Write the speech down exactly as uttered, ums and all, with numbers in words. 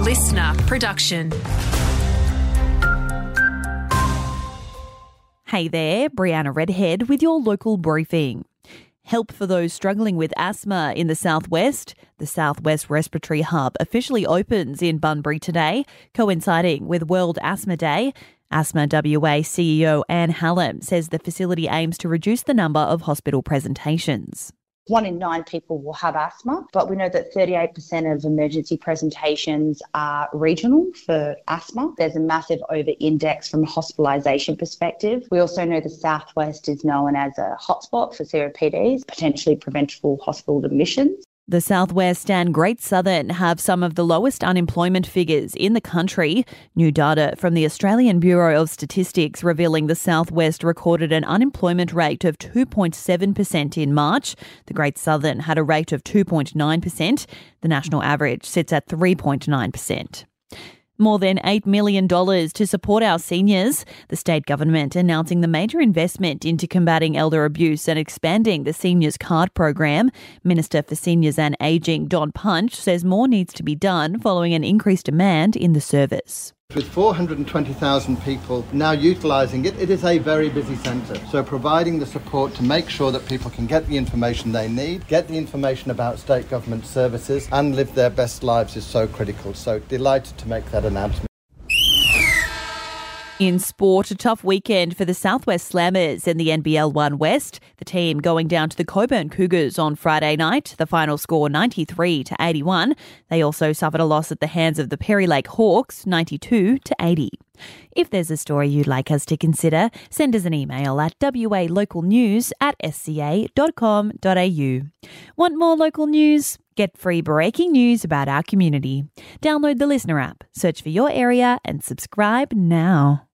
listener production. Hey there, Brianna Redhead with your local briefing. Help for those struggling with asthma in the southwest. The Southwest Respiratory Hub officially opens in Bunbury today, coinciding with World Asthma Day. Asthma W A C E O Anne Hallam says the facility aims to reduce the number of hospital presentations. One in nine people will have asthma, but we know that thirty-eight percent of emergency presentations are regional for asthma. There's a massive over-index from a hospitalisation perspective. We also know the Southwest is known as a hotspot for C O P Ds, potentially preventable hospital admissions. The Southwest and Great Southern have some of the lowest unemployment figures in the country. New data from the Australian Bureau of Statistics revealing the Southwest recorded an unemployment rate of two point seven percent in March. The Great Southern had a rate of two point nine percent. The national average sits at three point nine percent. More than eight million dollars to support our seniors. The state government announcing the major investment into combating elder abuse and expanding the Seniors Card program. Minister for Seniors and Ageing, Don Punch, says more needs to be done following an increased demand in the service. With four hundred twenty thousand people now utilising it, it is a very busy centre. So providing the support to make sure that people can get the information they need, get the information about state government services and live their best lives is so critical. So delighted to make that announcement. In sport, a tough weekend for the Southwest Slammers in the N B L one West. The team going down to the Coburn Cougars on Friday night. The final score ninety-three to eighty-one. They also suffered a loss at the hands of the Perry Lake Hawks, ninety-two to eighty. If there's a story you'd like us to consider, send us an email at walocalnews at s c a dot com dot a u. Want more local news? Get free breaking news about our community. Download the Listener app, search for your area and subscribe now.